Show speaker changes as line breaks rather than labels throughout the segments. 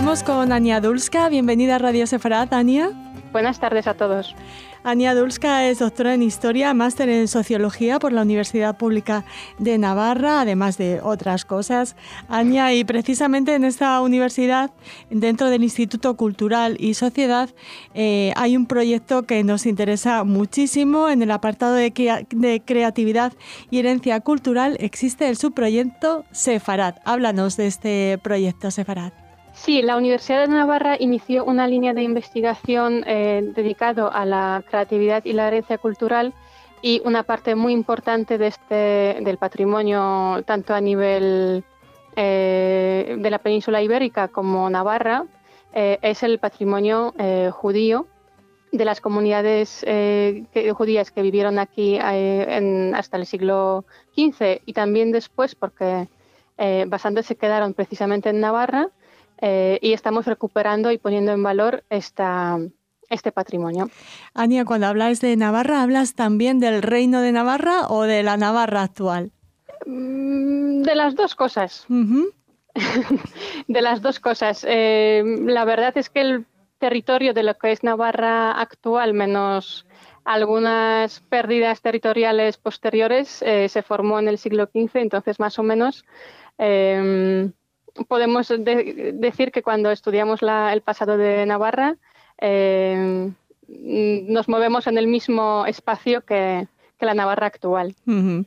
Hablamos con Ania Dulska. Bienvenida a Radio Sefarad, Ania.
Buenas tardes a todos.
Ania Dulska es doctora en Historia, máster en Sociología por la Universidad Pública de Navarra, además de otras cosas. Ania, y precisamente en esta universidad, dentro del Instituto Cultural y Sociedad, hay un proyecto que nos interesa muchísimo. En el apartado de creatividad y herencia cultural existe el subproyecto Sefarad. Háblanos de este proyecto Sefarad.
Sí, la Universidad de Navarra inició una línea de investigación dedicado a la creatividad y la herencia cultural, y una parte muy importante del patrimonio, tanto a nivel de la península ibérica como Navarra, es el patrimonio judío de las comunidades judías que vivieron aquí hasta el siglo XV y también después, porque bastantes se quedaron precisamente en Navarra. Y estamos recuperando y poniendo en valor este patrimonio.
Ania, cuando hablas de Navarra, ¿hablas también del Reino de Navarra o de la Navarra actual?
De las dos cosas.
Uh-huh.
De las dos cosas. La verdad es que el territorio de lo que es Navarra actual, menos algunas pérdidas territoriales posteriores, se formó en el siglo XV, entonces más o menos... podemos decir que cuando estudiamos el pasado de Navarra nos movemos en el mismo espacio que la Navarra actual.
Uh-huh.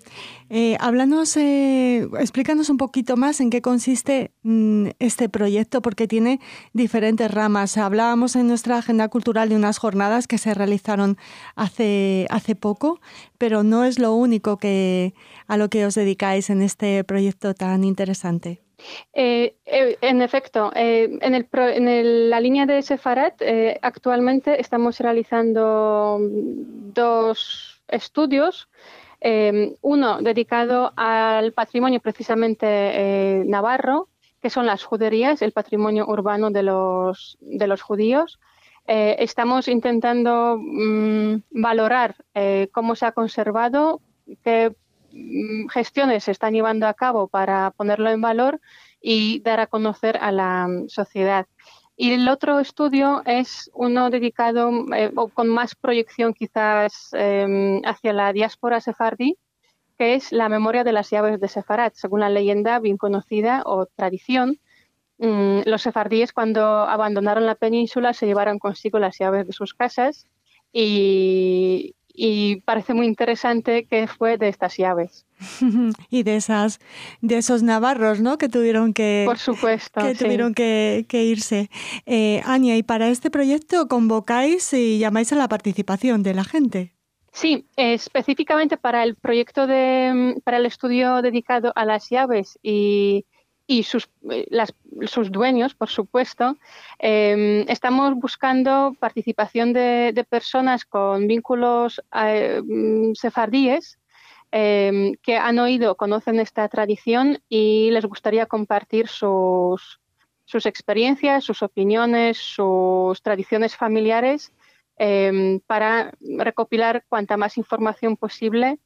Explícanos un poquito más en qué consiste este proyecto, porque tiene diferentes ramas. Hablábamos en nuestra agenda cultural de unas jornadas que se realizaron hace poco, pero no es lo único a lo que os dedicáis en este proyecto tan interesante.
En efecto, en la línea de Sefarad actualmente estamos realizando dos estudios, uno dedicado al patrimonio precisamente navarro, que son las juderías, el patrimonio urbano de los judíos. Estamos intentando valorar cómo se ha conservado, qué gestiones se están llevando a cabo para ponerlo en valor y dar a conocer a la sociedad. Y el otro estudio es uno dedicado o con más proyección quizás hacia la diáspora sefardí, que es la memoria de las llaves de Sefarad. Según la leyenda bien conocida o tradición, los sefardíes, cuando abandonaron la península, se llevaron consigo las llaves de sus casas, y parece muy interesante qué fue de estas llaves.
Y de esos navarros, ¿no?, que tuvieron
Por supuesto,
tuvieron que irse. Ania, y para este proyecto convocáis y llamáis a la participación de la gente.
Sí, específicamente para el proyecto para el estudio dedicado a las llaves y sus dueños, por supuesto, estamos buscando participación de personas con vínculos sefardíes que han oído, conocen esta tradición y les gustaría compartir sus experiencias, sus opiniones, sus tradiciones familiares, para recopilar cuanta más información posible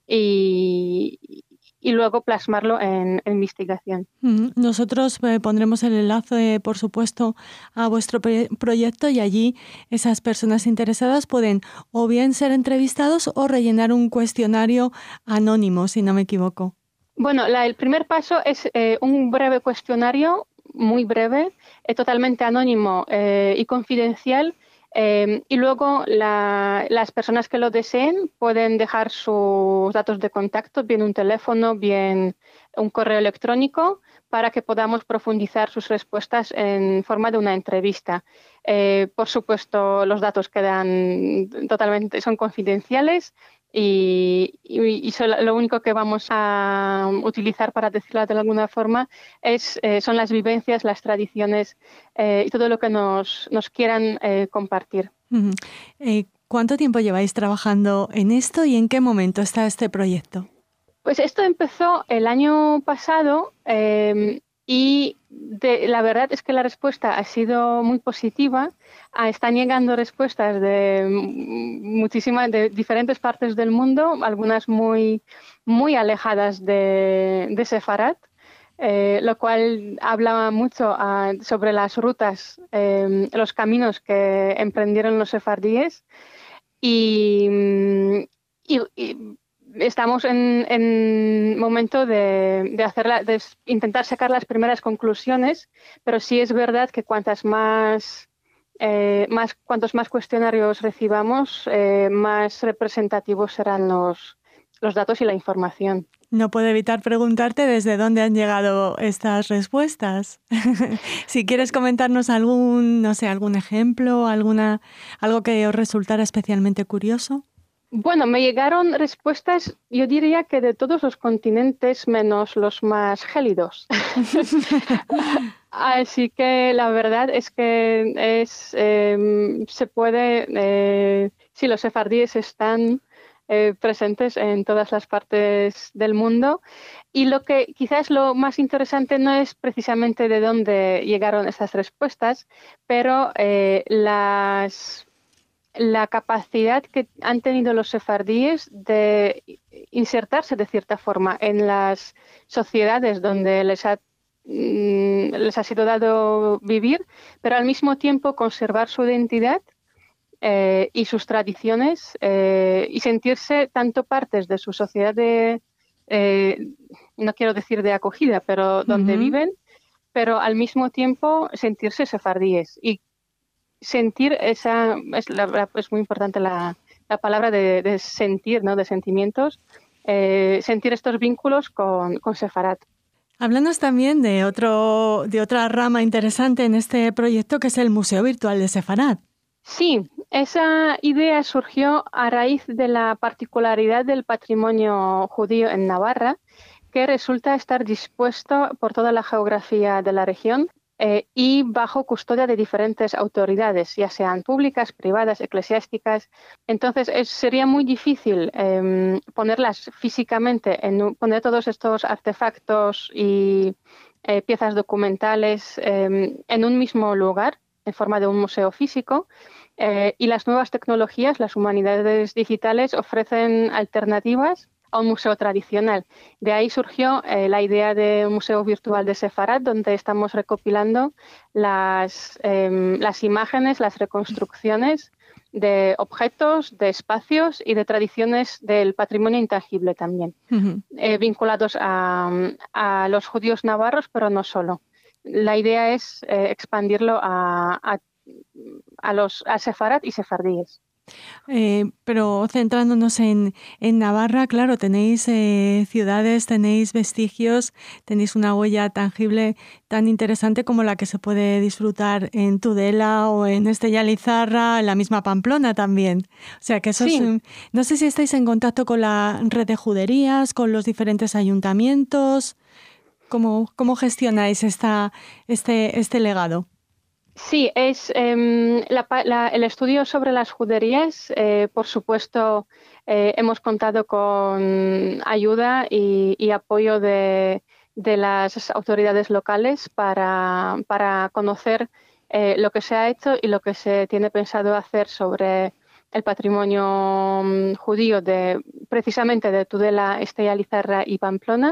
y luego plasmarlo en investigación.
Nosotros pondremos el enlace, por supuesto, a vuestro proyecto, y allí esas personas interesadas pueden o bien ser entrevistados o rellenar un cuestionario anónimo, si no me equivoco.
Bueno, el primer paso es un breve cuestionario, muy breve, totalmente anónimo y confidencial. Y luego las personas que lo deseen pueden dejar sus datos de contacto, bien un teléfono, bien un correo electrónico, para que podamos profundizar sus respuestas en forma de una entrevista. Por supuesto, los datos son confidenciales y lo único que vamos a utilizar, para decirlo de alguna forma, son las vivencias, las tradiciones y todo lo que nos quieran compartir.
Uh-huh. ¿Cuánto tiempo lleváis trabajando en esto y en qué momento está este proyecto?
Pues esto empezó el año pasado y la verdad es que la respuesta ha sido muy positiva. Están llegando respuestas de diferentes partes del mundo, algunas muy, muy alejadas de Sefarad, lo cual habla mucho sobre las rutas, los caminos que emprendieron los sefardíes y, y estamos en momento de intentar sacar las primeras conclusiones, pero sí es verdad que cuantos más cuestionarios recibamos, más representativos serán los datos y la información.
No puedo evitar preguntarte desde dónde han llegado estas respuestas. Si quieres comentarnos algún ejemplo, algo que os resultara especialmente curioso.
Bueno, me llegaron respuestas, yo diría que de todos los continentes menos los más gélidos. Así que la verdad es que se puede, sí, los sefardíes están presentes en todas las partes del mundo. Y lo que quizás lo más interesante no es precisamente de dónde llegaron esas respuestas, pero la capacidad que han tenido los sefardíes de insertarse de cierta forma en las sociedades donde les ha sido dado vivir, pero al mismo tiempo conservar su identidad y sus tradiciones y sentirse tanto partes de su sociedad no quiero decir de acogida, pero donde viven, pero al mismo tiempo sentirse sefardíes y sentir es muy importante la palabra de sentir, ¿no? De sentimientos, sentir estos vínculos con Sefarat.
Háblanos también de otra rama interesante en este proyecto, que es el Museo Virtual de Sefarat.
Sí, esa idea surgió a raíz de la particularidad del patrimonio judío en Navarra, que resulta estar dispuesto por toda la geografía de la región y bajo custodia de diferentes autoridades, ya sean públicas, privadas, eclesiásticas. Entonces sería muy difícil ponerlas físicamente, poner todos estos artefactos y piezas documentales en un mismo lugar, en forma de un museo físico. Y las nuevas tecnologías, las humanidades digitales, ofrecen alternativas a un museo tradicional. De ahí surgió la idea de un museo virtual de Sefarat, donde estamos recopilando las imágenes, las reconstrucciones de objetos, de espacios y de tradiciones del patrimonio intangible también, vinculados a los judíos navarros, pero no solo. La idea es expandirlo a Sefarat y sefardíes.
Pero centrándonos en Navarra, claro, tenéis ciudades, tenéis vestigios, tenéis una huella tangible tan interesante como la que se puede disfrutar en Tudela o en Estella Lizarra, en la misma Pamplona también. O sea que eso sí. No sé si estáis en contacto con la red de juderías, con los diferentes ayuntamientos. ¿Cómo gestionáis este legado?
Sí, es el estudio sobre las juderías. Por supuesto, hemos contado con ayuda y apoyo de las autoridades locales para conocer lo que se ha hecho y lo que se tiene pensado hacer sobre el patrimonio judío precisamente de Tudela, Estella Lizarra y Pamplona,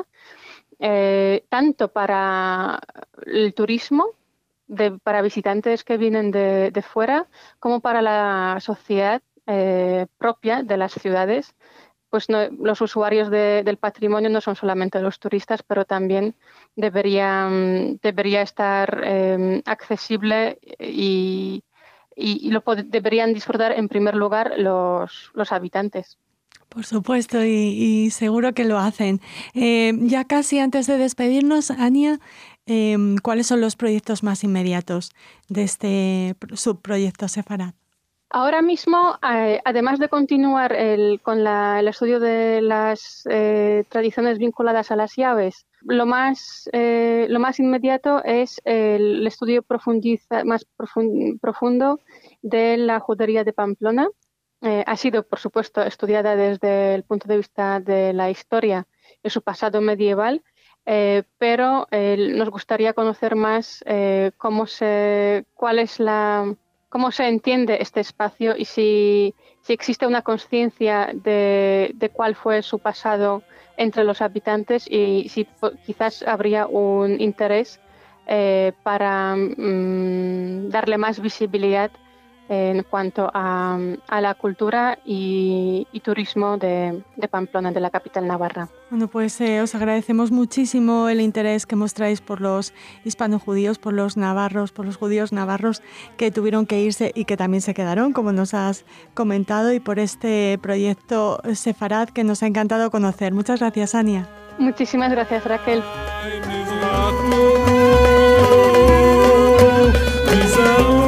tanto para el turismo, para visitantes que vienen de fuera, como para la sociedad propia de las ciudades. Pues los usuarios del patrimonio no son solamente los turistas, pero también debería estar accesible y deberían disfrutar en primer lugar los habitantes.
Por supuesto, y seguro que lo hacen. Ya casi antes de despedirnos, Ania, ¿cuáles son los proyectos más inmediatos de este subproyecto Sefarat?
Ahora mismo, además de continuar con el estudio de las tradiciones vinculadas a las llaves, lo más inmediato es el estudio más profundo de la judería de Pamplona. Ha sido, por supuesto, estudiada desde el punto de vista de la historia y su pasado medieval, pero nos gustaría conocer más cuál es cómo se entiende este espacio y si existe una conciencia de cuál fue su pasado entre los habitantes y si quizás habría un interés para darle más visibilidad en cuanto a la cultura y turismo de Pamplona, de la capital navarra.
Bueno, pues os agradecemos muchísimo el interés que mostráis por los hispano-judíos, por los navarros, por los judíos navarros que tuvieron que irse y que también se quedaron, como nos has comentado, y por este proyecto Sefarad que nos ha encantado conocer. Muchas gracias, Ania.
Muchísimas gracias, Raquel.
Israel.